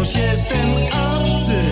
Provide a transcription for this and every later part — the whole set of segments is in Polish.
wciąż jestem obcy.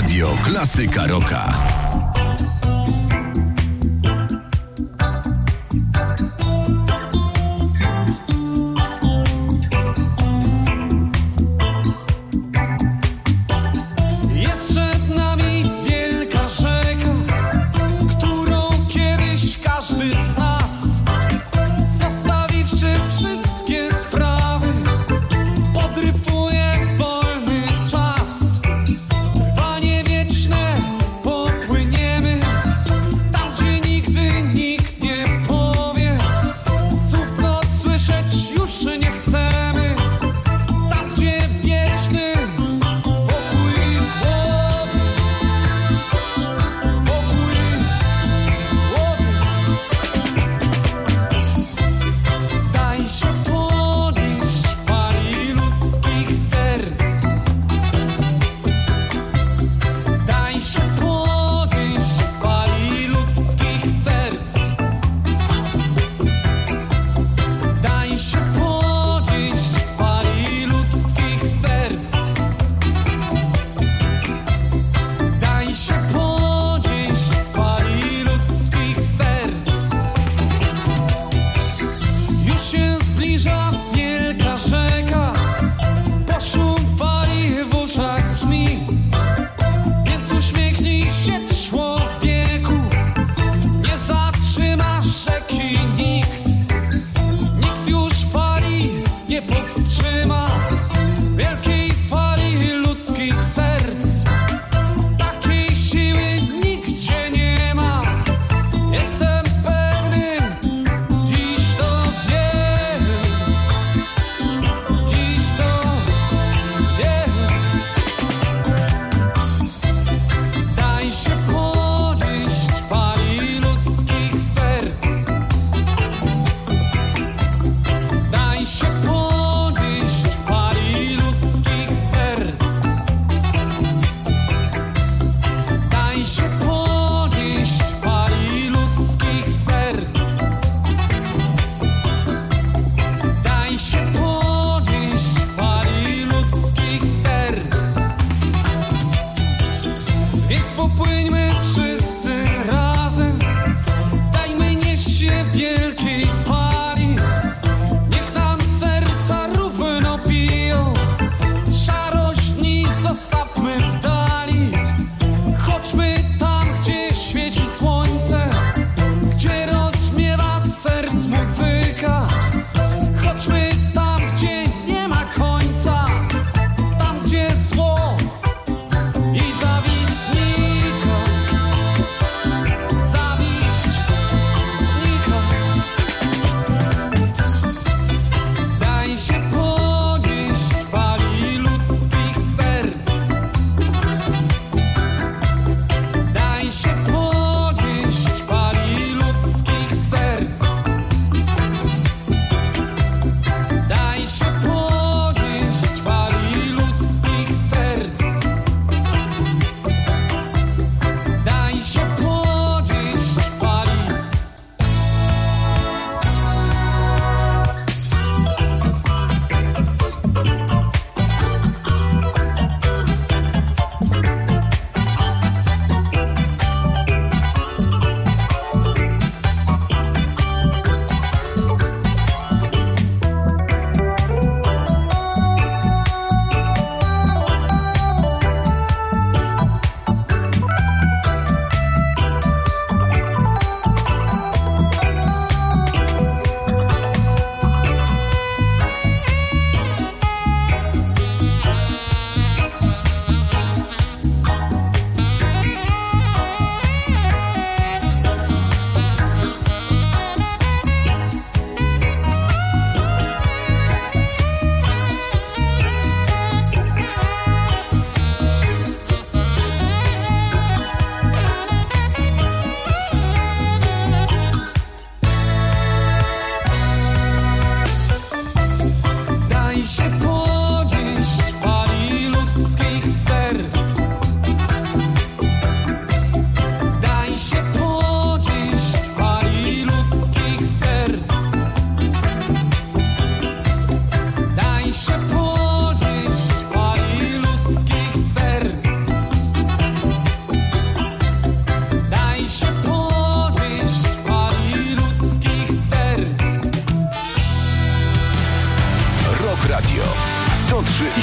Radio Klasyka Rocka.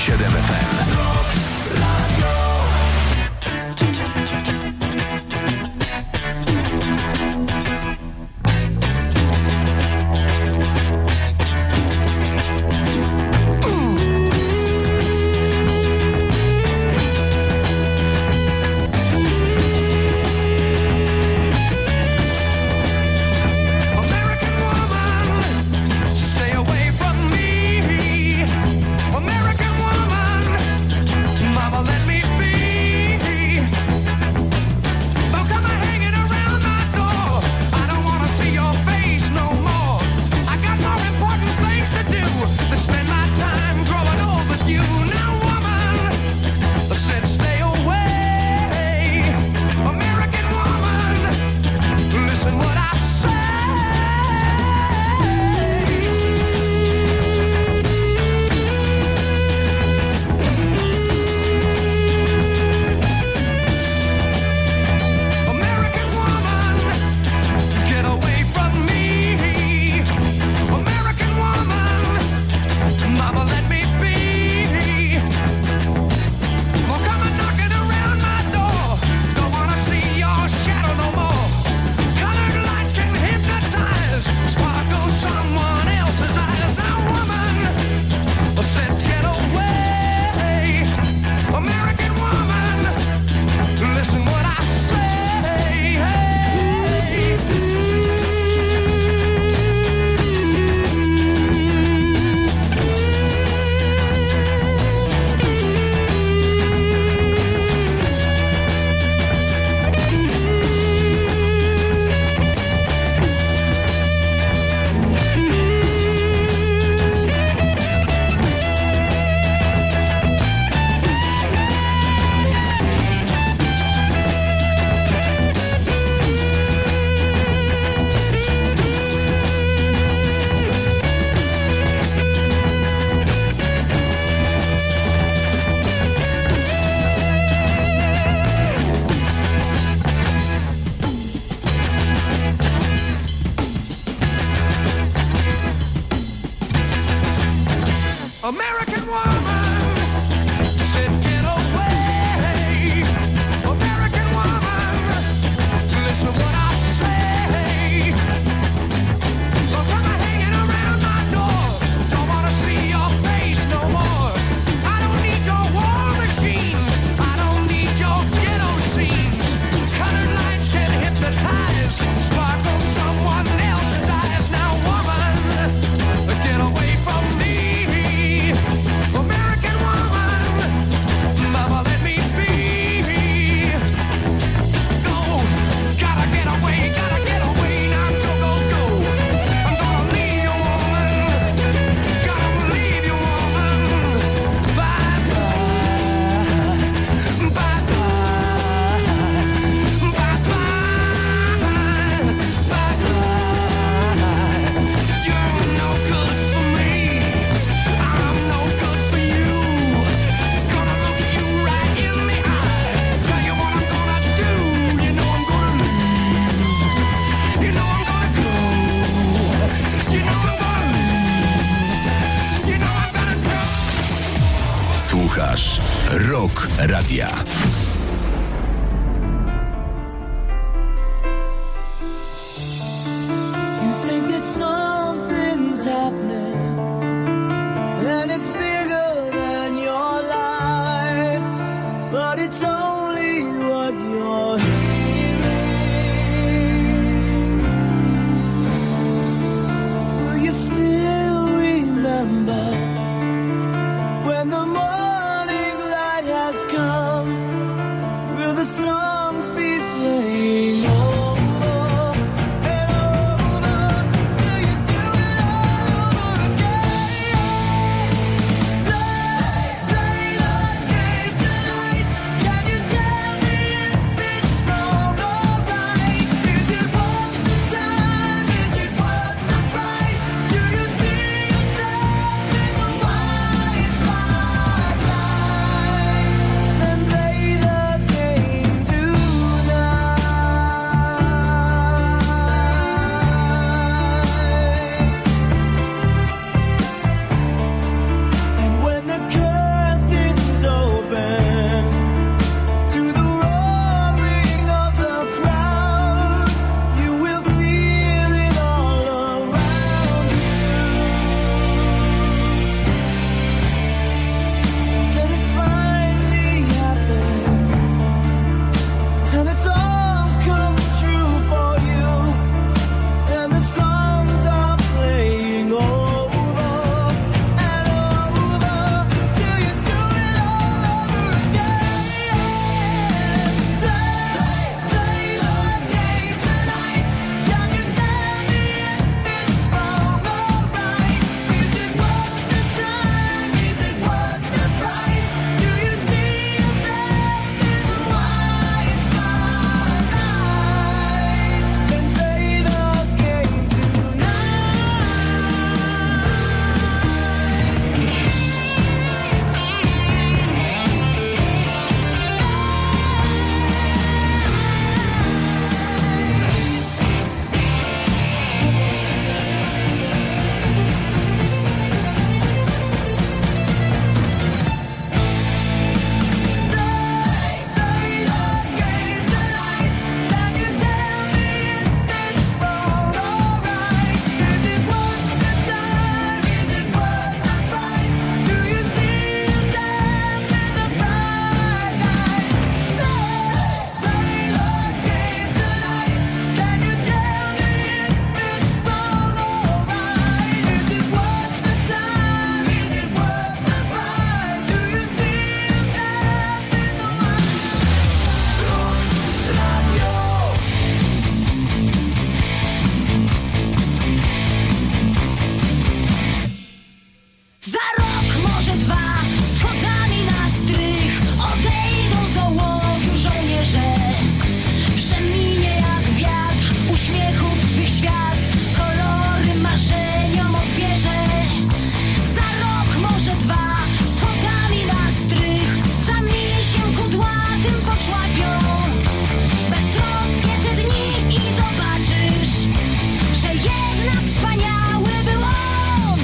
106,7 FM. Słuchasz Rock Radia. When the morning light has come jednak wspaniały był on.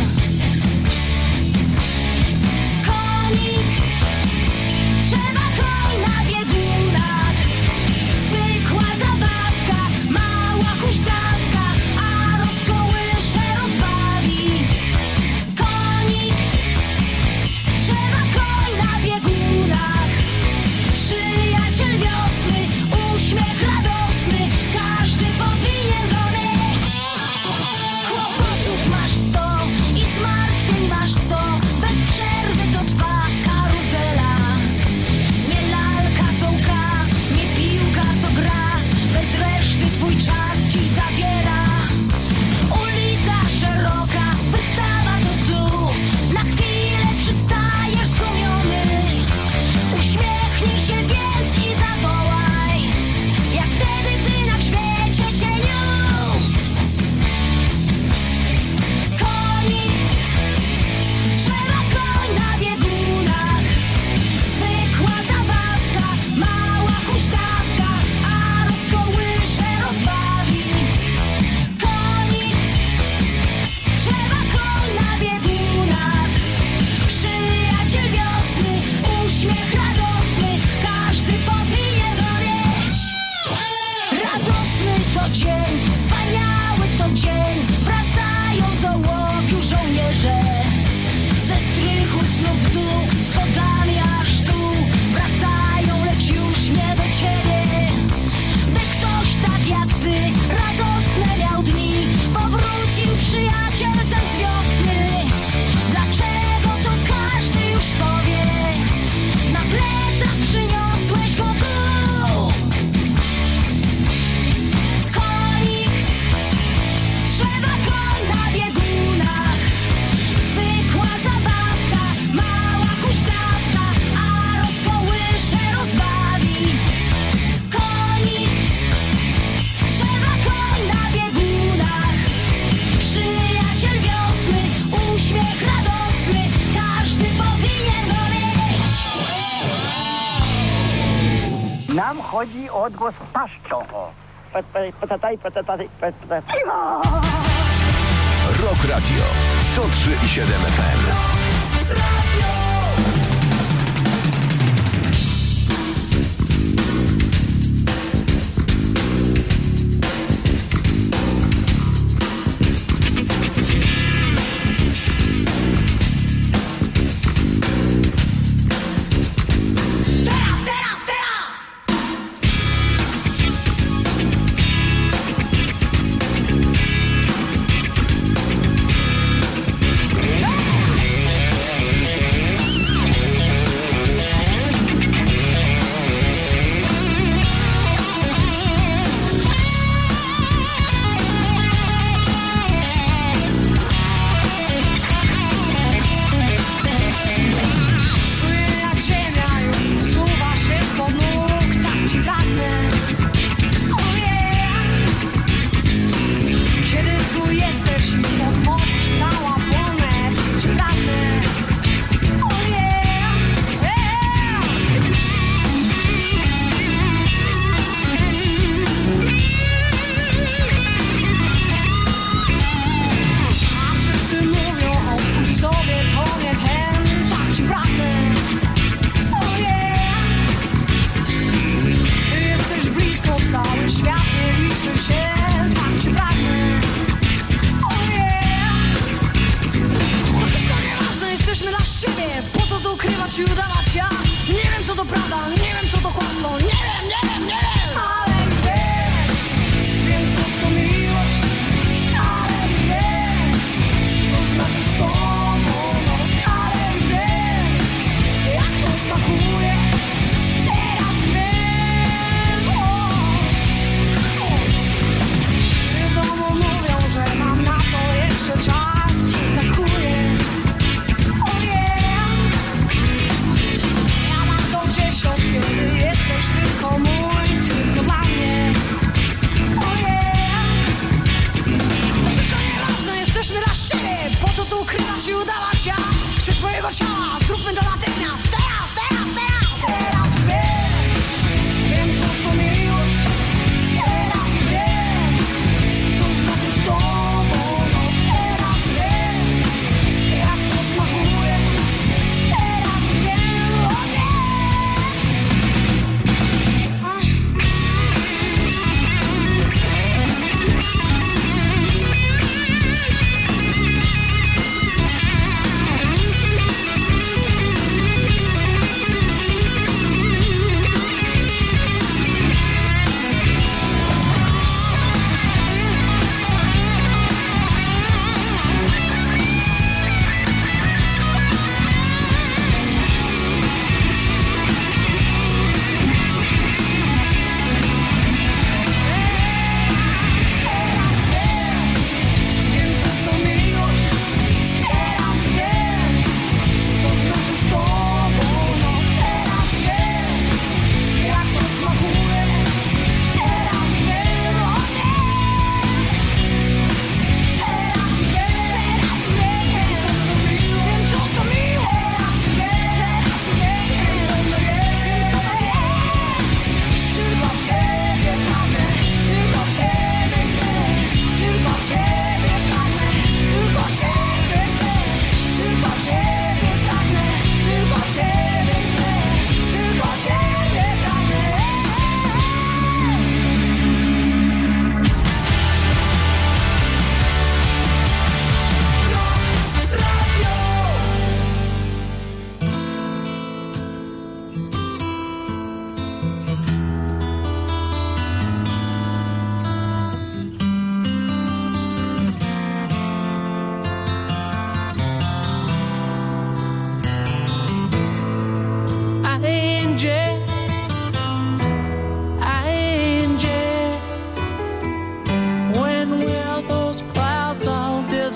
Konik strzela koń na biegunach. Zwykła zabawka, mała huśtawka, a rozkołysze rozbawi. Konik strzela koń na biegunach. Przyjaciel wiosny, uśmiech radosny, każdy powinien go mieć. Kłopotów masz 100 i zmartwień masz 100, bez przerwy to trwa karuzela. Nie lalka co łka, nie piłka co gra, bez reszty twój czas ci zabiera. Ulica szeroka, wystawa to tu, na chwilę przystajesz zgumiony. Uśmiechnij się więc i zawołaj, jak wtedy, gdy na grzbiecie cię niósł. Konik strzela koń na biegunach. Zwykła zabawka, mała huśtawka, a rozkołysze rozbawi. Konik strzela koń na biegunach. Przyjaciel wiosny, uśmiech radosny, każdy powinien go mieć. Radosny to dzień, wspaniały to dzień, wracają z ołowiu żołnierze. Ze strychu znów w dół, schodami aż tu, wracają, lecz już nie do ciebie. By ktoś tak jak ty, radosne miał dni, powrócił przyjaciel ten z wiosny. Dlaczego to każdy już powie, na plecach przyniosłeś go tu. Konik strzela koń na biegunach. Zwykła zabawka, mała huśtawka, a rozkołysze rozbawi. Konik strzela koń na biegunach. Przyjaciel wiosny, uśmiech radosny, każdy powinien go mieć. Nam chodzi o odgłos paszczą. Rock Radio 103,7 FM. Teraz!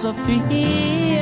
Sophia.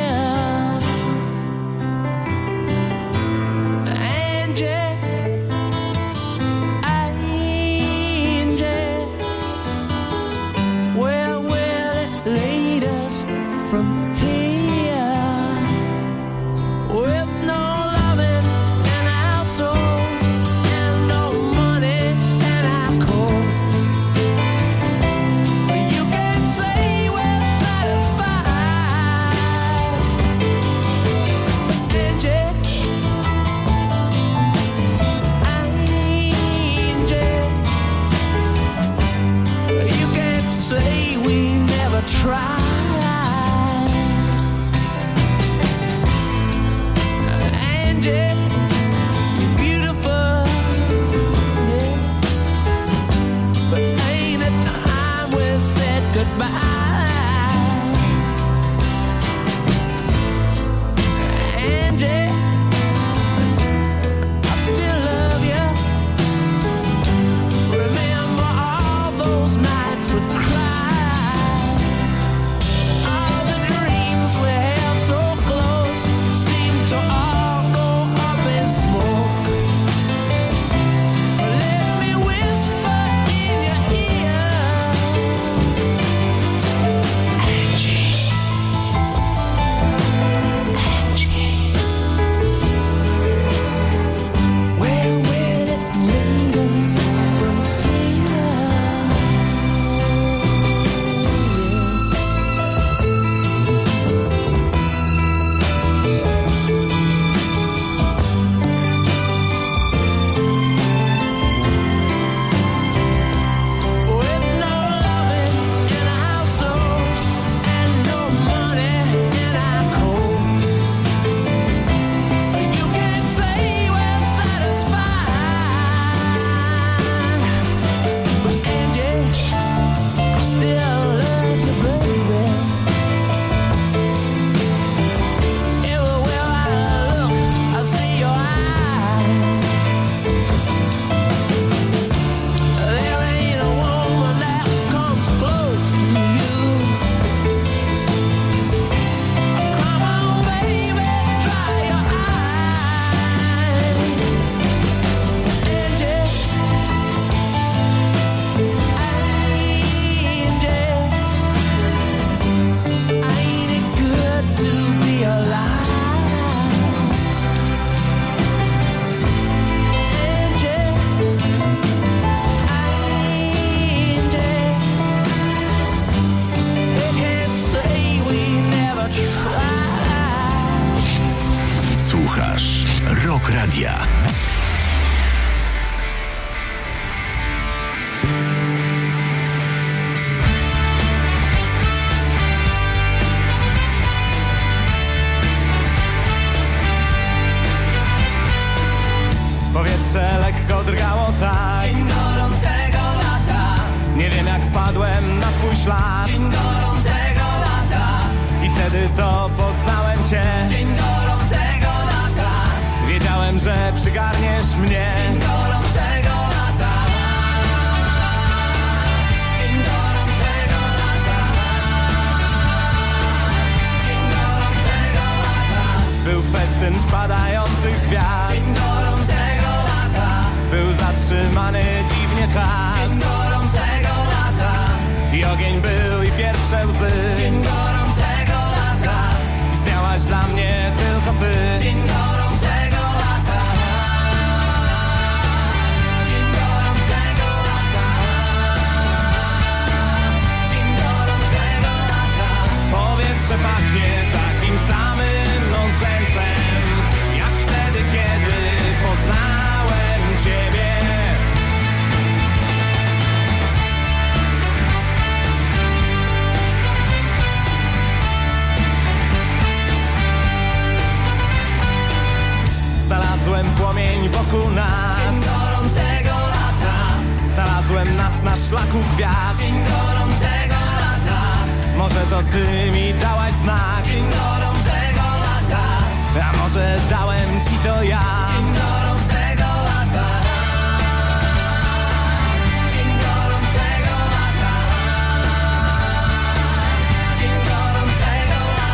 Rock Radia. Powietrze lekko drgało tak. Dzień gorącego lata. Nie wiem jak wpadłem na twój ślad. Dzień gorącego lata. I wtedy to poznałem cię. Dzień gorącego lata. Wiedziałem, że przygarniesz mnie. Dzień gorącego lata. Dzień gorącego lata. Dzień gorącego lata. Był festyn spadających gwiazd. Dzień gorącego lata. Był zatrzymany dziwnie czas. Dzień gorącego lata. I ogień był i pierwsze łzy. Dzień gorącego lata. Istniałaś dla mnie tylko ty. Dzień gorącego lata. Dzień gorącego lata. Dzień gorącego lata. Powietrze pachnie takim samym nonsensem, jak wtedy, kiedy poznałem ciebie. Znalazłem płomień wokół nas. Dzień gorącego lata. Znalazłem nas na szlaku gwiazd. Dzień gorącego lata. Może to ty mi dałaś znak. Dzień gorącego lata. A może dałem ci to ja. Dzień gorącego lata. Dzień gorącego lata. Dzień gorącego lata.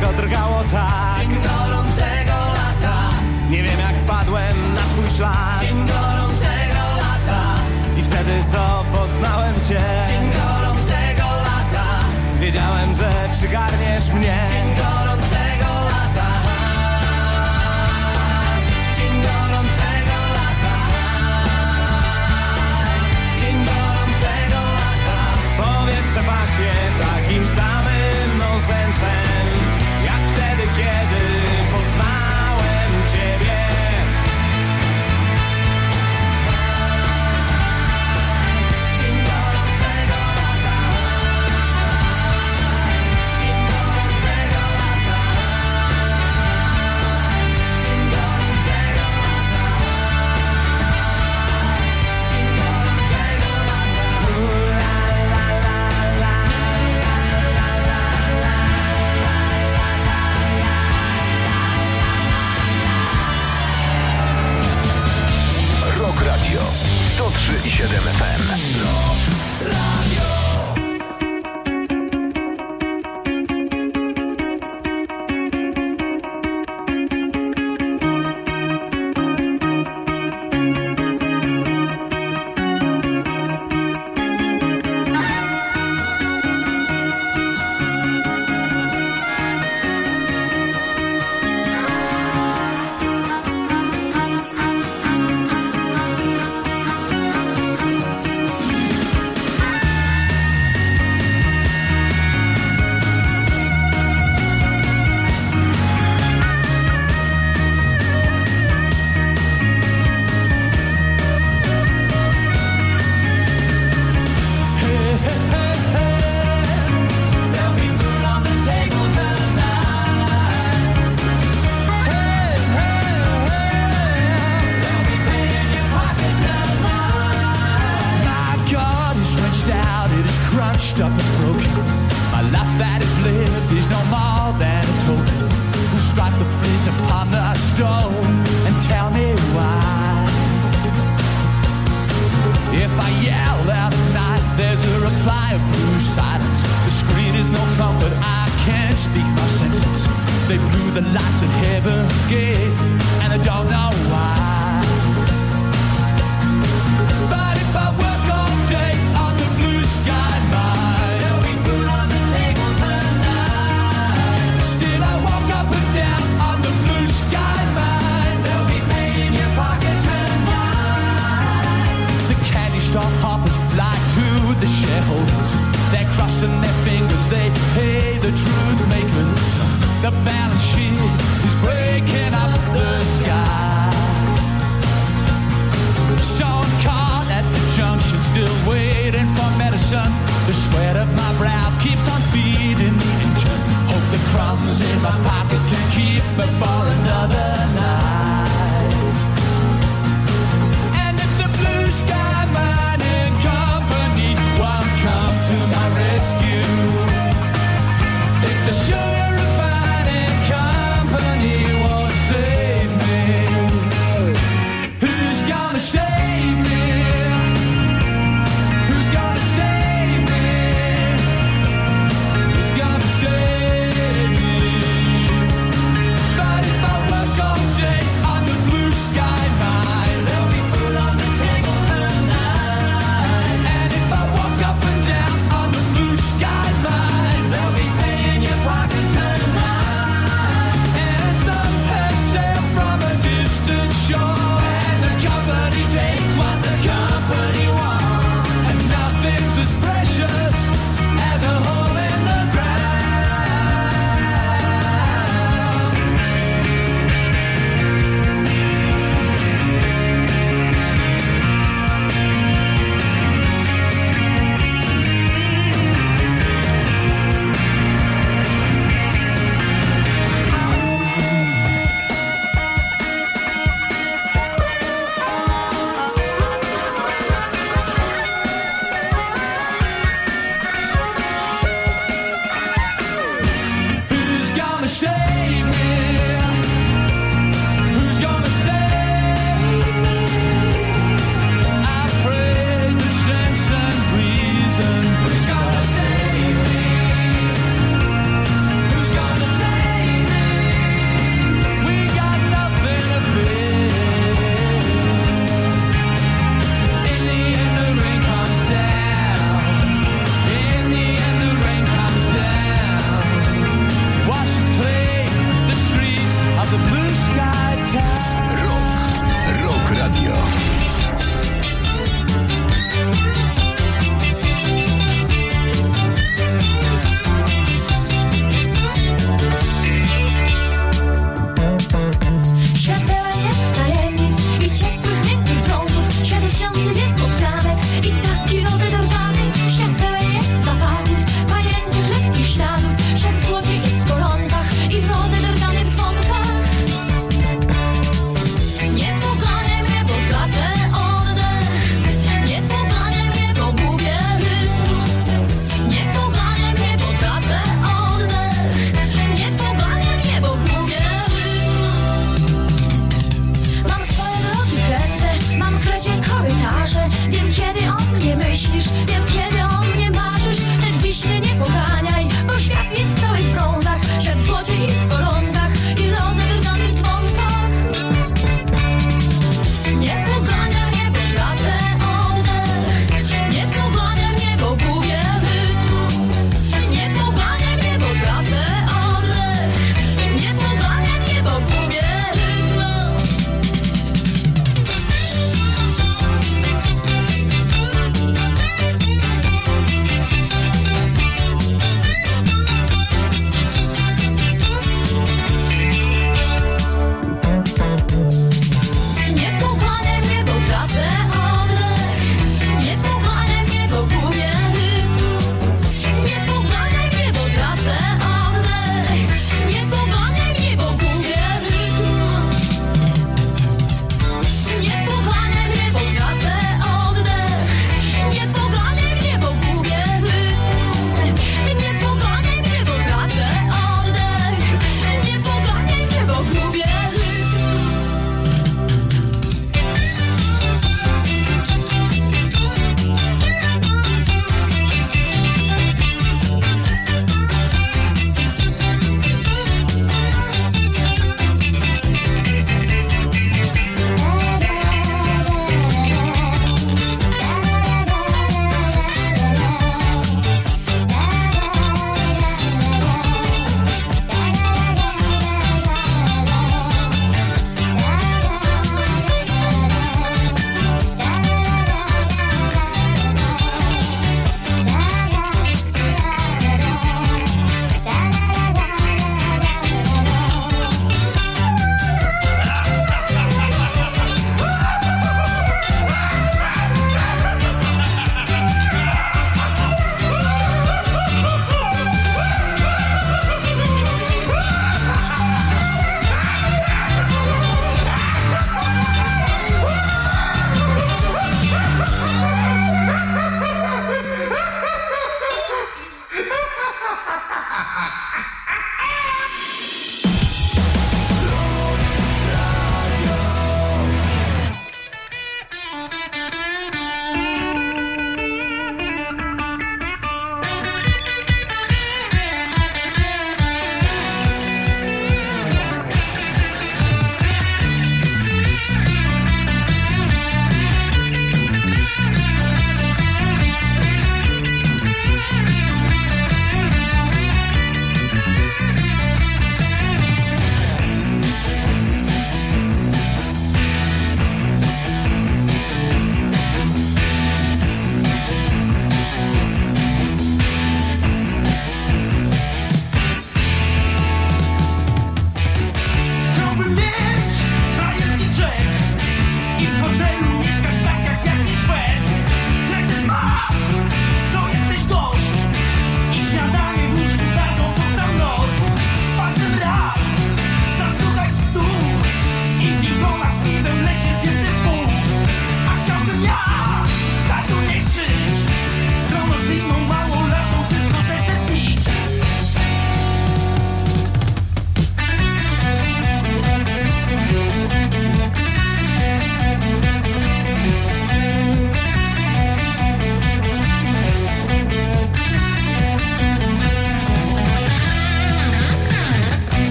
wszystko drgało tak. Dzień gorącego lata. Nie wiem jak wpadłem na twój ślad. Dzień gorącego lata. I wtedy to poznałem cię. Dzień gorącego lata. Wiedziałem, że przygarniesz mnie. Dzień gorącego lata. Dzień gorącego lata. Dzień gorącego lata. Powietrze pachnie takim samym nonsensem, jak wtedy, kiedy poznałem ciebie. Dzień gorącego lata. Dzień gorącego lata. Dzień gorącego lata. Dzień gorącego Rock Radio 103,7 FM. Up and broken. My life that is lived is no more than a token. Who strike the flint upon the stone and tell me why? If I yell out at night, there's a reply of blue silence. The screen is no comfort, I can't speak my sentence. They blew the lights at heaven's gate, and I don't know why. But if I work all day on the blue sky mine, there'll be food on the table tonight. Still I walk up and down on the blue sky mine. There'll be pain in your pocket tonight. The candy store hoppers lie to the shareholders. They're crossing their fingers, they pay the truth makers. The balance sheet is breaking up the sky. So I'm caught at the junction, still waiting for medicine. The sweat of my brow keeps on feeding the engine. Hope the crumbs in my pocket can keep me for another night. And if the blue sky mining company won't come to my rescue, if the sugar refining company won't save me, who's gonna save me? Who's gonna save me? Who's gonna save me? But if I work all day on the blue sky mine, there'll be food on the table tonight. And if I walk up and down on the blue sky mine, there'll be pain in your pocket tonight.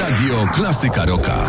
Radio Klasyka Rocka.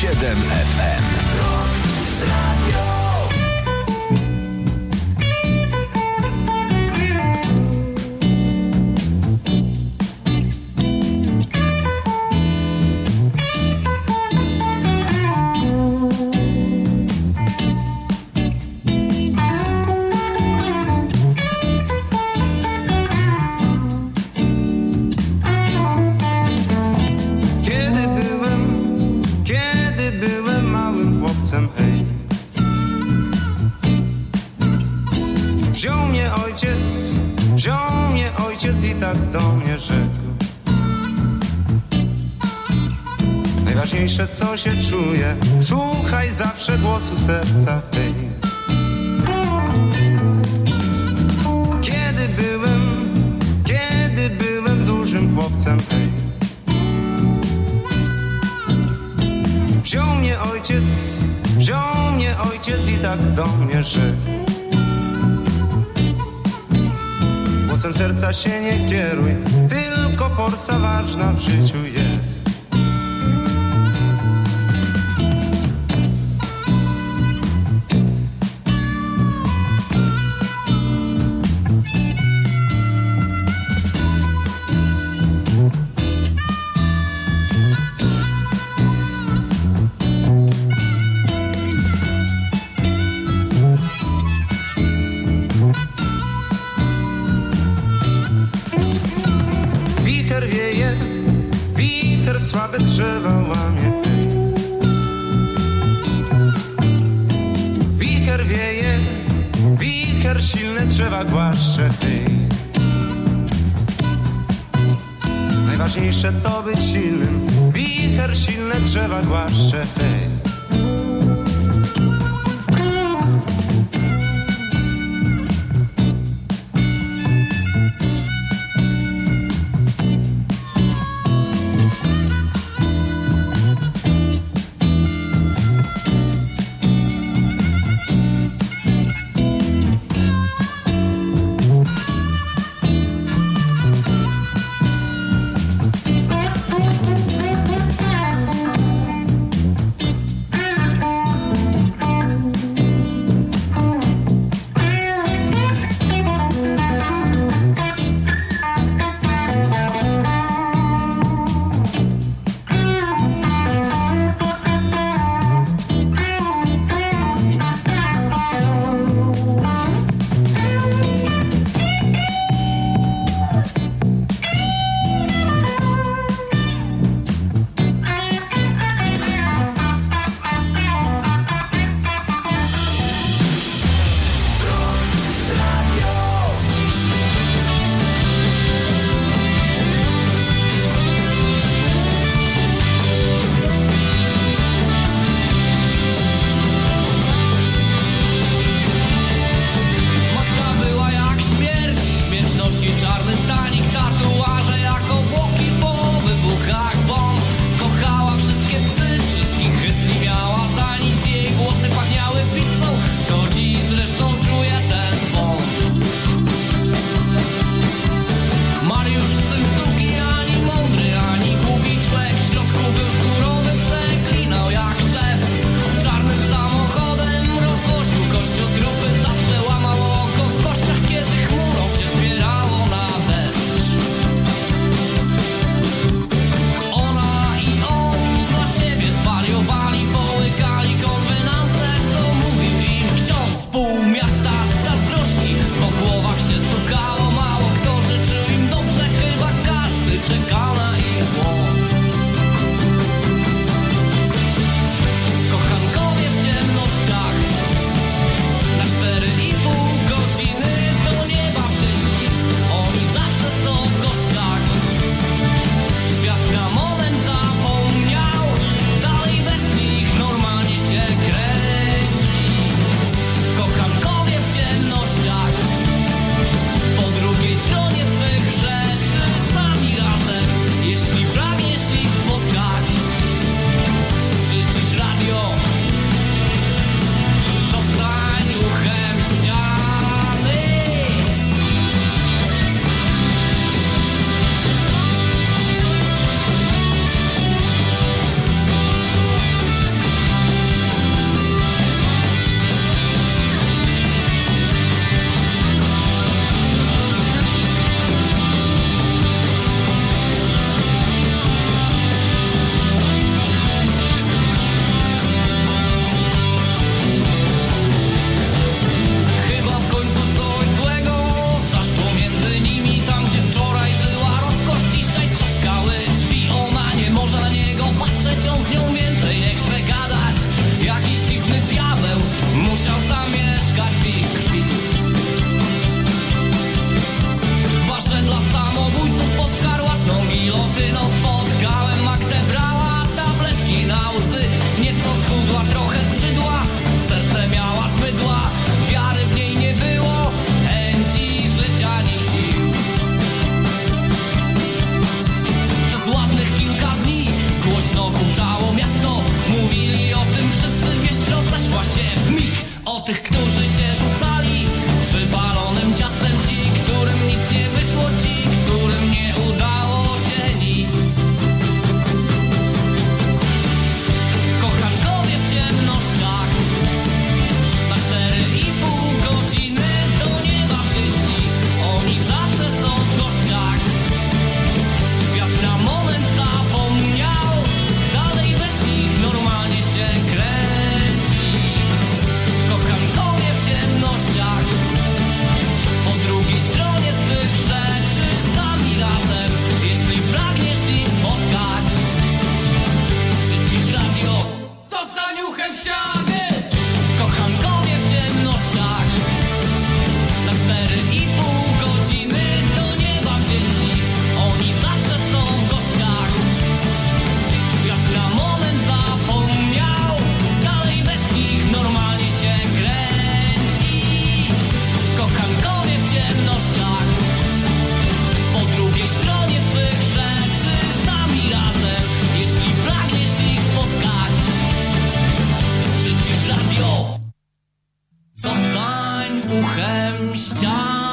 106,7 FM. Wziął mnie ojciec i tak do mnie rzekł: najważniejsze co się czuje, słuchaj zawsze głosu serca, hej. Kiedy byłem dużym chłopcem, hej, wziął mnie ojciec i tak do mnie rzekł: głosem serca się nie kieruj, tylko forsa ważna w życiu jest. Słabe drzewa łamie, hej. Wicher wieje, wicher silne drzewa głaszcze, hej. Najważniejsze to być silnym, wicher silne drzewa głaszcze, hej. ciemnościach. Po drugiej stronie swych rzeczy sami razem. Jeśli pragniesz ich spotkać, przycisz radio. Zostań uchem ściany.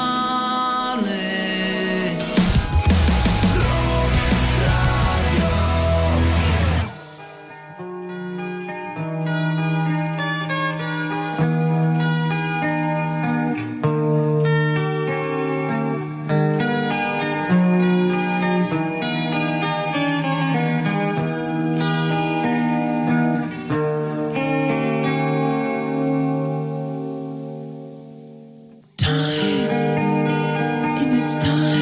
Time, in its time.